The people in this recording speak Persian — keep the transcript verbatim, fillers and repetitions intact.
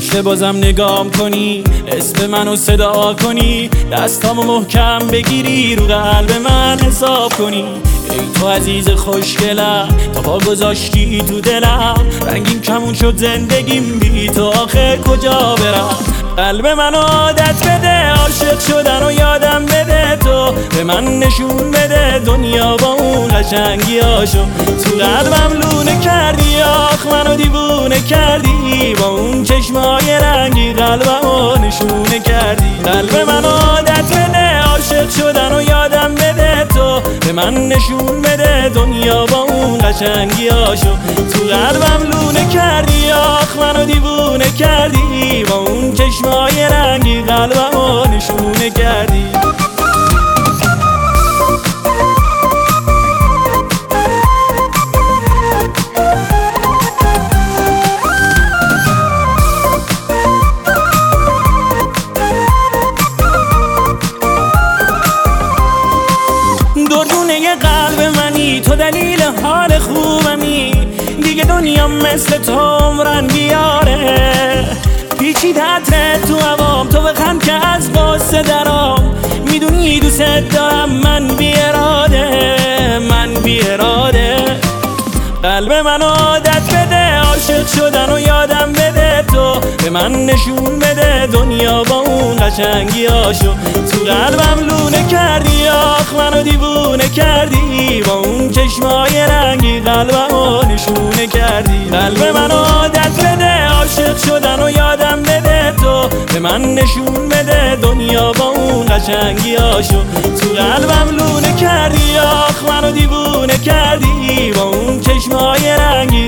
پشت بازم نگام کنی، اسم منو صدا کنی، دستامو محکم بگیری، رو قلب من حساب کنی. ای تو عزیز خوشگلم، تا پا گذاشتی تو دلم، رنگیم کمون شد زندگیم، بی تو آخه کجا برم؟ قلب من عادت بده، عاشق شدن و یادم بده، تو به من نشون بده دنیا با اون قشنگیاشو. تو قلبم لونه کردی، آخ منو دیوونه کردی، با اون چشمای رنگی قلبمو نشونه کردی. قلب من عادت بده، عاشق شدن و یادم بده، تو به من نشون بده دنیا با اون قشنگیاشو. تو قلبم لونه کردی، آخ منو دیوونه کردی، با اون چشمای رنگی قلبمو نشونه کردی. دردونه قلب منی، تو دلیل حال خوبمی، دیگه دنیا مثل تو عمرن بیاره. پیچید عطره تو هوام، تو بخند که از قصه درام، میدونی دوست دارم من بی اراده، من بی اراده. قلب من عادت بده، عاشق شدن و یادم بده، تو به من نشون بده دنیا با اون قشنگیاشو. تو قلبم لونه کردی، آخ منو دیوونه کردی، با اون چشمای رنگی قلبمو نشونه کردی. قلب من عادت بده، عاشق شدن و یادم بده، تو به من نشون بده دنیا با اون قشنگیاشو. تو قلبم لونه کردی، آخ منو دیوونه کردی، با اون چشمای رنگی